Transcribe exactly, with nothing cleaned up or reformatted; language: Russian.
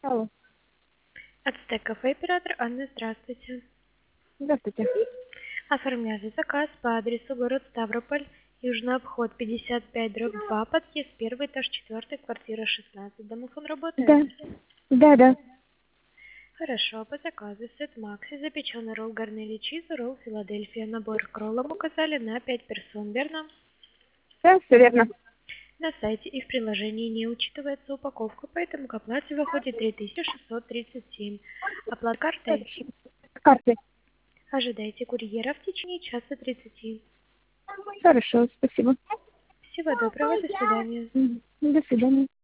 Алло, Ацтек кафе, оператор Анна, здравствуйте. здравствуйте. Оформляли заказ по адресу город Ставрополь, Южный обход пятьдесят пять дробь два, подъезд первый, этаж четвертый, квартира шестнадцать. Домофон работает? Да, да, да. Хорошо, по заказу сет Макси, запеченный ролл гарнели чиз, ролл Филадельфия, набор к роллам указали на пять персон, верно? Да, все верно. На сайте и в приложении не учитывается упаковка, поэтому к оплате выходит три тысячи шестьсот тридцать семь. Оплата картой? Хорошо. Карты. Ожидайте курьера в течение часа тридцати. Хорошо, спасибо. Всего доброго, до свидания. Мгм. До свидания.